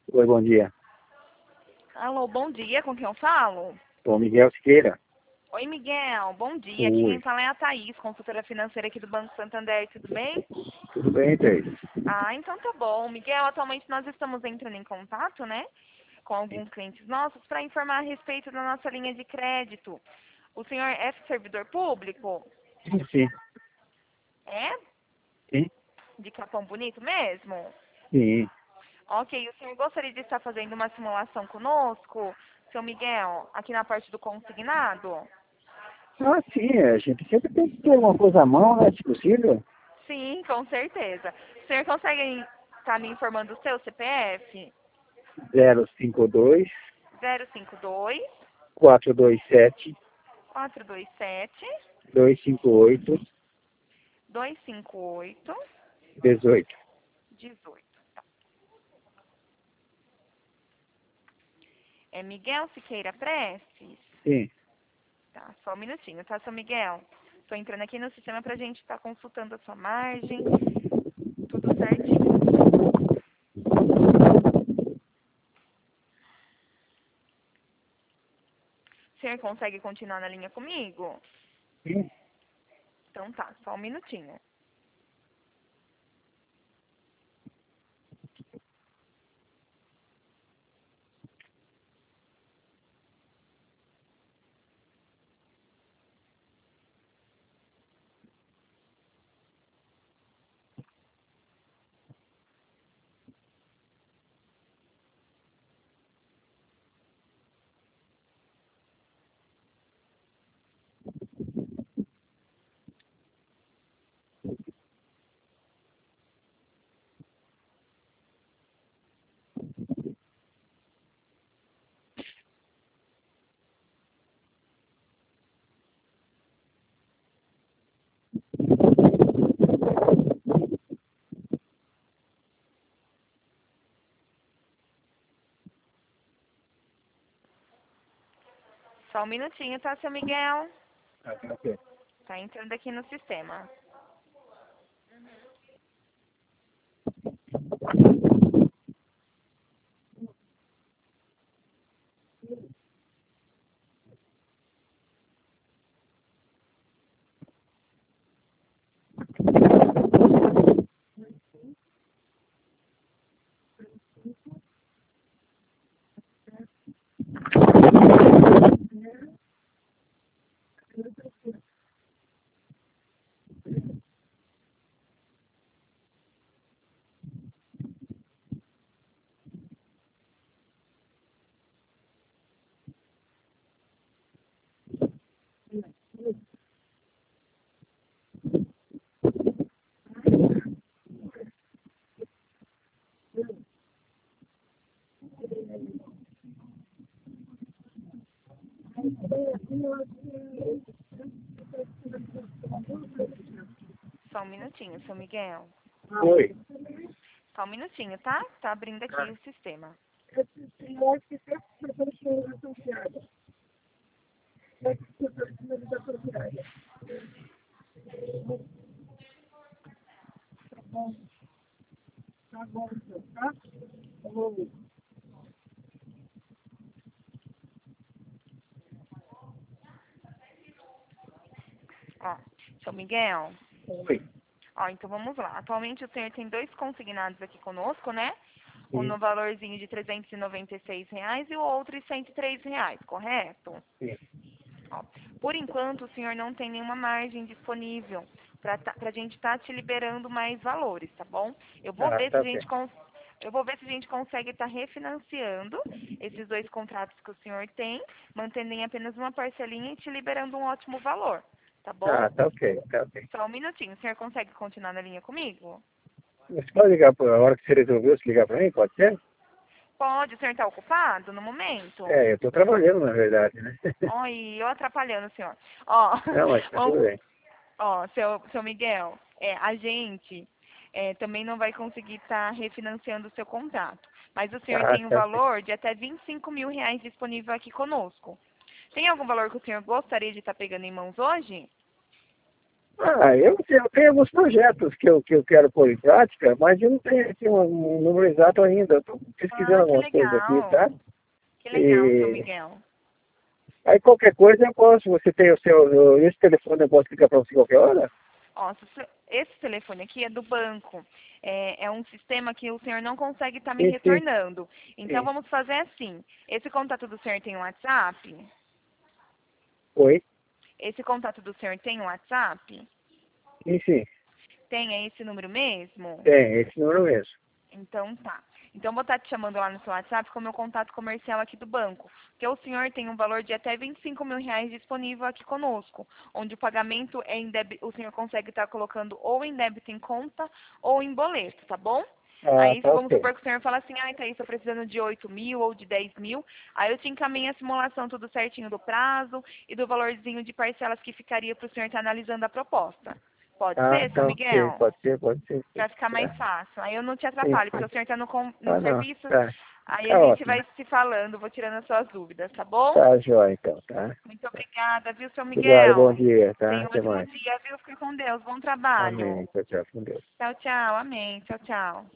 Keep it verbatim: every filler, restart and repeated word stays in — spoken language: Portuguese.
Oi, bom dia. Alô, bom dia, com quem eu falo? Ô, Miguel Siqueira. Oi, Miguel, bom dia. Aqui quem Oi. fala é a Thaís, consultora financeira aqui do Banco Santander, tudo bem? Tudo bem, Thaís? Ah, então tá bom. Miguel, atualmente nós estamos entrando em contato, né, com alguns clientes nossos para informar a respeito da nossa linha de crédito. O senhor é servidor público? Sim, sim. É? Sim? De Capão Bonito mesmo? Sim. Ok, o senhor gostaria de estar fazendo uma simulação conosco, seu Miguel, aqui na parte do consignado? Ah, sim, a gente sempre tem que ter alguma coisa à mão, né, se possível. Sim, com certeza. O senhor consegue estar me informando o seu C P F? zero cinco dois, zero cinco dois, quatro dois sete, quatro dois sete, dois cinco oito, dois cinco oito, dezoito. dezoito. É Miguel Siqueira Prestes? Sim. Tá, só um minutinho, tá, seu Miguel? Estou entrando aqui no sistema para a gente estar consultando a sua margem, tudo certinho. O senhor consegue continuar na linha comigo? Sim. Então tá, só um minutinho. Só um minutinho, tá, seu Miguel? Ah, tá ok. Tá entrando aqui no sistema. Só um minutinho, seu Miguel. Oi. Só um minutinho, tá? Tá abrindo aqui o sistema. Ó, seu Miguel. Oi. Ó, então vamos lá. Atualmente o senhor tem dois consignados aqui conosco, né? Um Sim. no valorzinho de trezentos e noventa e seis reais e o outro de cento e três reais, correto? Sim. Ó, por enquanto o senhor não tem nenhuma margem disponível para a gente estar te liberando mais valores, tá bom? Eu vou Ah, ver se tá a ok. gente cons- eu vou ver se a gente consegue estar refinanciando esses dois contratos que o senhor tem, mantendo em apenas uma parcelinha e te liberando um ótimo valor, tá bom? Ah, tá ok, tá ok. Só um minutinho. O senhor consegue continuar na linha comigo? Você pode ligar por a hora que você resolveu se ligar para mim, pode ser? Pode. O senhor está ocupado no momento? É, eu estou trabalhando, na verdade, né? Oi, eu atrapalhando o senhor. Ó, Não, mas tá tudo vamos- bem. ó, seu, seu Miguel, é, a gente é, também não vai conseguir estar refinanciando o seu contrato. Mas o senhor Ah, tem um tá ok. valor de até vinte e cinco mil reais disponível aqui conosco. Tem algum valor que o senhor gostaria de estar pegando em mãos hoje? Ah, eu, eu tenho alguns projetos que eu, que eu quero pôr em prática, mas eu não tenho assim, um, um número exato ainda. Estou pesquisando Ah, que algumas coisas aqui, legal. tá? Que legal, seu E Miguel. aí qualquer coisa eu posso, você tem o seu, esse telefone eu posso ligar para você qualquer hora? Ó, se o seu- esse telefone aqui é do banco. É, é um sistema que o senhor não consegue estar me Sim, sim, retornando. Então sim. vamos fazer assim. Esse contato do senhor tem um WhatsApp? Oi? Esse contato do senhor tem um WhatsApp? Sim, sim. Tem, é esse número mesmo? Tem, esse número mesmo. Então tá. Então vou estar te chamando lá no seu WhatsApp com o meu contato comercial aqui do banco. Porque o senhor tem um valor de até vinte e cinco mil reais disponível aqui conosco. Onde o pagamento é em débito, o senhor consegue estar colocando ou em débito em conta ou em boleto, tá bom? Ah, Aí tá vamos ok. supor que o senhor fala assim, ai Thaís, estou precisando de oito mil ou de dez mil. Aí eu te encaminho a simulação tudo certinho do prazo e do valorzinho de parcelas que ficaria para o senhor estar analisando a proposta. Pode Ah, ser, seu tá ok. Miguel? Pode ser, pode ser, sim. Pra ficar mais Tá. fácil. Aí eu não te Sim, atrapalho, porque sim. o senhor está no, com- no Ah, não. serviço, Tá. aí a Tá gente ótimo. vai se falando, vou tirando as suas dúvidas, tá bom? Tá, jóia, então, tá? Muito obrigada, viu, seu Obrigado, bom Miguel? dia, tá? Tenha um Até ótimo mais. dia, viu? Fica com Deus. Bom trabalho. Amém. Tchau, tchau, com Deus. Tchau, tchau. Amém. Tchau, tchau.